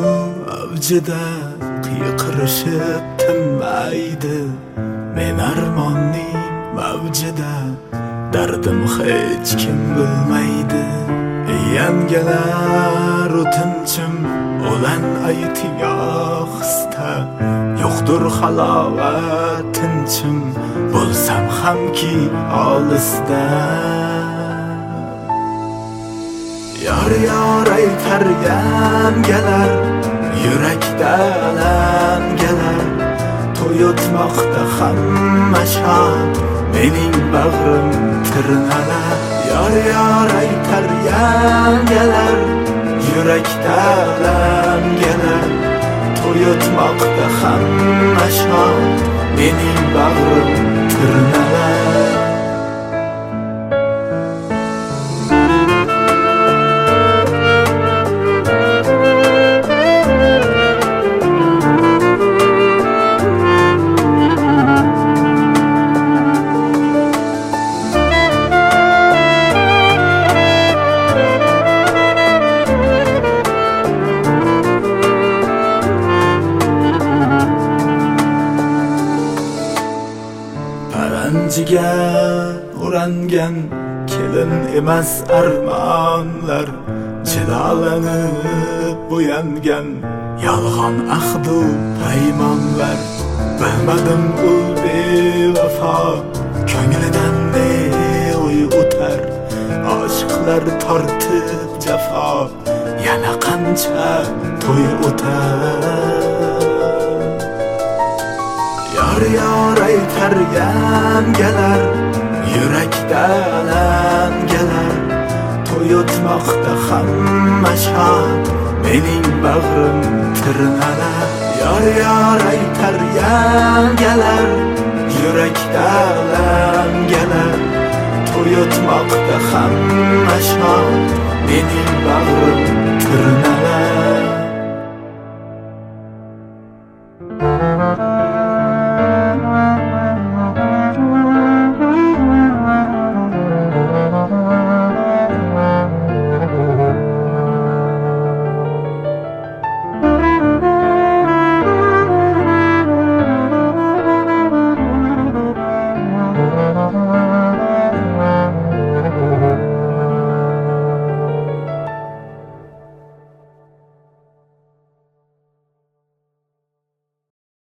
avjida qiyqirishib tinmaydi. Men armonning mavjida dardim hech kim bilmaydi. Yangalar o'tinchim olan ayting ohista, yo'qdir halovat tinchim bo'lsam hamki olisda. Yor aytar yangalar yurakda alangalar, to'yotmoqda hamma shod mening bag'rim tirnalar. Yor aytar yangalar yurakda alangalar, to'yotmoqda hamma shod mening bag'rim tirnalar. Paranjiga o'rangan kelin emas armonlar, jilolanib bo'yangan yolg'on ahdu paymonlar. Bilmadim u bevafo ko'nglidan ne o'y o'tar, oshiqlar tortib jafo yana qancha to'y o'tar. Yor aytar yangalar yurakda alangalar, to'yotmoqda hamma shod mening bag'rim tirnalar. Yor aytar yangalar yurakda alangalar, to'yotmoqda hamma shod mening bag'rim tirnalar.